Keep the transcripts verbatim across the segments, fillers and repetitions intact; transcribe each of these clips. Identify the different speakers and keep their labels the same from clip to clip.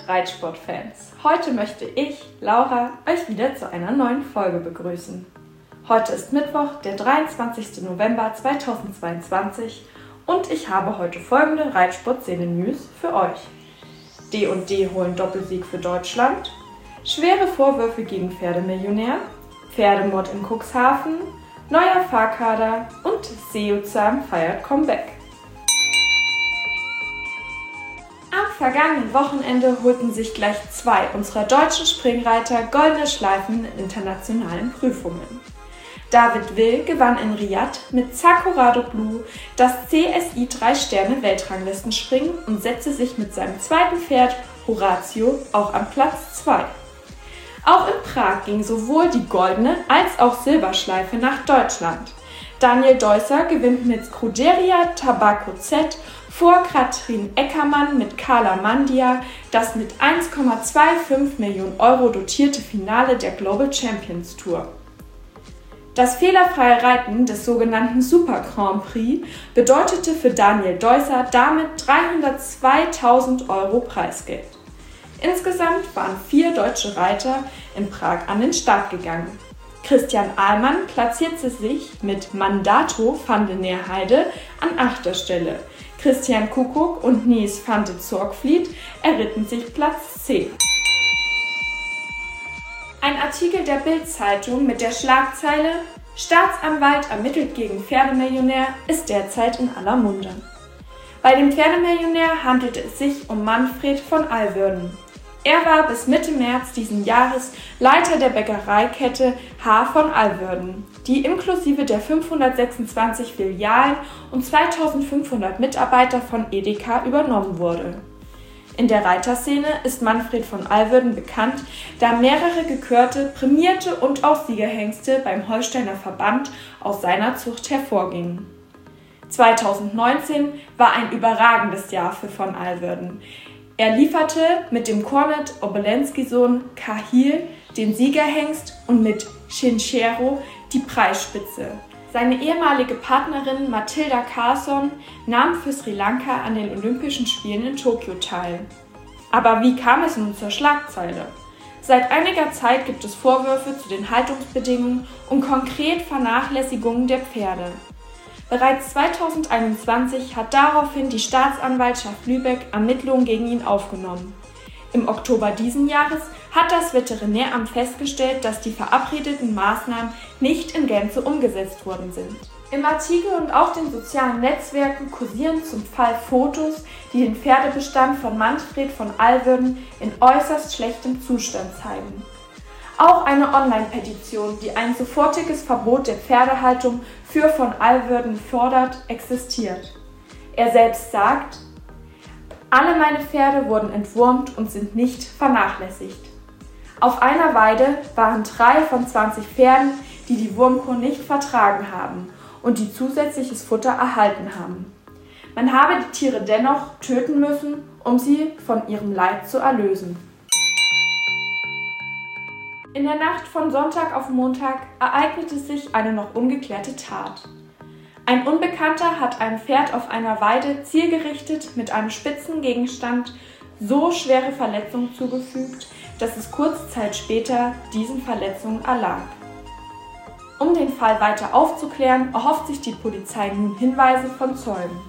Speaker 1: Reitsportfans! Heute möchte ich, Laura, euch wieder zu einer neuen Folge begrüßen. Heute ist Mittwoch, der dreiundzwanzigster November zweitausendzweiundzwanzig und ich habe heute folgende Reitsport-Szene-News für euch. D und D holen Doppelsieg für Deutschland, schwere Vorwürfe gegen Pferdemillionär, Pferdemord in Cuxhaven, neuer Fahrkader und Seozahn feiert Comeback. Am vergangenen Wochenende holten sich gleich zwei unserer deutschen Springreiter goldene Schleifen in internationalen Prüfungen. David Will gewann in Riyadh mit Sakurado Blue das C S I drei Sterne Weltranglistenspringen und setzte sich mit seinem zweiten Pferd Horatio auch an Platz zwei. Auch in Prag ging sowohl die goldene als auch Silberschleife nach Deutschland. Daniel Deusser gewinnt mit Scuderia Tabacco Z vor Katrin Eckermann mit Carla Mandia das mit eins Komma fünfundzwanzig Millionen Euro dotierte Finale der Global Champions Tour. Das fehlerfreie Reiten des sogenannten Super Grand Prix bedeutete für Daniel Deusser damit dreihundertzweitausend Euro Preisgeld. Insgesamt waren vier deutsche Reiter in Prag an den Start gegangen. Christian Ahlmann platzierte sich mit Mandato van de Neerheide an achter Stelle. Christian Kuckuck und Nies van de Zorgvliet erritten sich Platz zehn. Ein Artikel der Bild-Zeitung mit der Schlagzeile „Staatsanwalt ermittelt gegen Pferdemillionär“ ist derzeit in aller Munde. Bei dem Pferdemillionär handelte es sich um Manfred von Alwörden. Er war bis Mitte März diesen Jahres Leiter der Bäckereikette H. von Alwörden, die inklusive der fünfhundertsechsundzwanzig Filialen und zweitausendfünfhundert Mitarbeiter von Edeka übernommen wurde. In der Reiterszene ist Manfred von Alwörden bekannt, da mehrere gekürte, prämierte und auch Siegerhengste beim Holsteiner Verband aus seiner Zucht hervorgingen. zweitausendneunzehn war ein überragendes Jahr für von Alwörden. Er lieferte mit dem Cornet Obolensky-Sohn Cahill den Siegerhengst und mit Chinchero die Preisspitze. Seine ehemalige Partnerin Matilda Carlsson nahm für Sri Lanka an den Olympischen Spielen in Tokio teil. Aber wie kam es nun zur Schlagzeile? Seit einiger Zeit gibt es Vorwürfe zu den Haltungsbedingungen und konkret Vernachlässigungen der Pferde. Bereits zweitausendeinundzwanzig hat daraufhin die Staatsanwaltschaft Lübeck Ermittlungen gegen ihn aufgenommen. Im Oktober diesen Jahres hat das Veterinäramt festgestellt, dass die verabredeten Maßnahmen nicht in Gänze umgesetzt worden sind. Im Artikel und auch den sozialen Netzwerken kursieren zum Fall Fotos, die den Pferdebestand von Manfred von Alwörden in äußerst schlechtem Zustand zeigen. Auch eine Online-Petition, die ein sofortiges Verbot der Pferdehaltung für von Alwörden fordert, existiert. Er selbst sagt: „Alle meine Pferde wurden entwurmt und sind nicht vernachlässigt. Auf einer Weide waren drei von zwanzig Pferden, die die Wurmkur nicht vertragen haben und die zusätzliches Futter erhalten haben. Man habe die Tiere dennoch töten müssen, um sie von ihrem Leid zu erlösen.“ In der Nacht von Sonntag auf Montag ereignete sich eine noch ungeklärte Tat. Ein Unbekannter hat einem Pferd auf einer Weide zielgerichtet mit einem spitzen Gegenstand so schwere Verletzungen zugefügt, dass es kurze Zeit später diesen Verletzungen erlag. Um den Fall weiter aufzuklären, erhofft sich die Polizei nun Hinweise von Zeugen.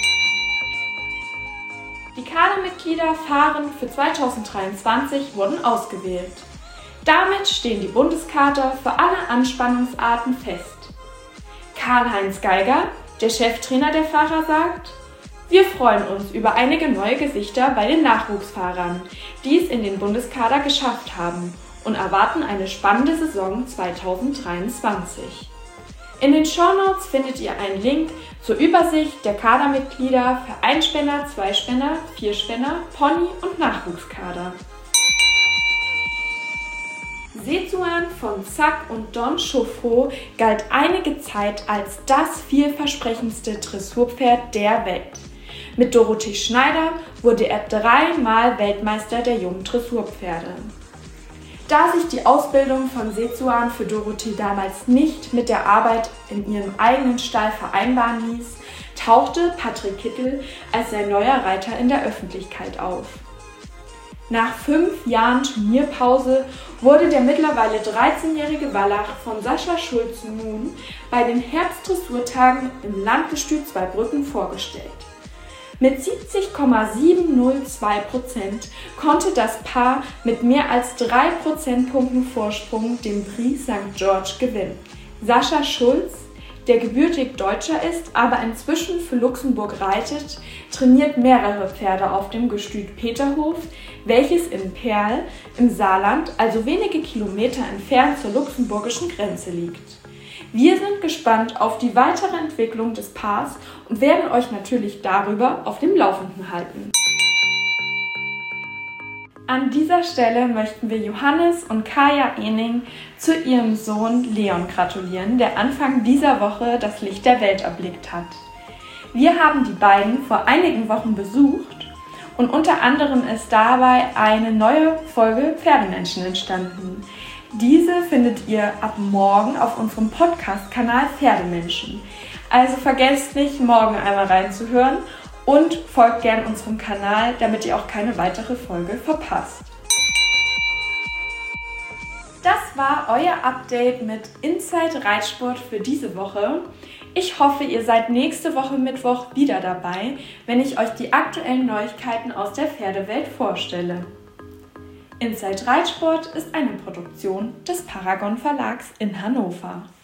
Speaker 1: Die Kadermitglieder Fahren für zweitausenddreiundzwanzig wurden ausgewählt. Damit stehen die Bundeskader für alle Anspannungsarten fest. Karl-Heinz Geiger, der Cheftrainer der Fahrer, sagt: „Wir freuen uns über einige neue Gesichter bei den Nachwuchsfahrern, die es in den Bundeskader geschafft haben, und erwarten eine spannende Saison zweitausenddreiundzwanzig. In den Shownotes findet ihr einen Link zur Übersicht der Kadermitglieder für Einspänner, Zweispänner, Vierspänner, Pony und Nachwuchskader. Sezuan von Zack und Don Chauffeau galt einige Zeit als das vielversprechendste Dressurpferd der Welt. Mit Dorothee Schneider wurde er dreimal Weltmeister der jungen Dressurpferde. Da sich die Ausbildung von Sezuan für Dorothee damals nicht mit der Arbeit in ihrem eigenen Stall vereinbaren ließ, tauchte Patrick Kittel als sein neuer Reiter in der Öffentlichkeit auf. Nach fünf Jahren Turnierpause wurde der mittlerweile dreizehnjährige Wallach von Sascha Schulz nun bei den Herbstdressurtagen im Landgestüt Zweibrücken vorgestellt. Mit siebzig Komma siebenhundertzwei Prozent konnte das Paar mit mehr als drei Prozentpunkten Vorsprung den Prix Sankt George gewinnen. Sascha Schulz, der gebürtig Deutscher ist, aber inzwischen für Luxemburg reitet, trainiert mehrere Pferde auf dem Gestüt Peterhof, welches in Perl im Saarland, also wenige Kilometer entfernt zur luxemburgischen Grenze liegt. Wir sind gespannt auf die weitere Entwicklung des Paars und werden euch natürlich darüber auf dem Laufenden halten. An dieser Stelle möchten wir Johannes und Kaya Ening zu ihrem Sohn Leon gratulieren, der Anfang dieser Woche das Licht der Welt erblickt hat. Wir haben die beiden vor einigen Wochen besucht und unter anderem ist dabei eine neue Folge Pferdemenschen entstanden. Diese findet ihr ab morgen auf unserem Podcast-Kanal Pferdemenschen. Also vergesst nicht, morgen einmal reinzuhören und folgt gern unserem Kanal, damit ihr auch keine weitere Folge verpasst. Das war euer Update mit Inside Reitsport für diese Woche. Ich hoffe, ihr seid nächste Woche Mittwoch wieder dabei, wenn ich euch die aktuellen Neuigkeiten aus der Pferdewelt vorstelle. Inside Reitsport ist eine Produktion des Paragon Verlags in Hannover.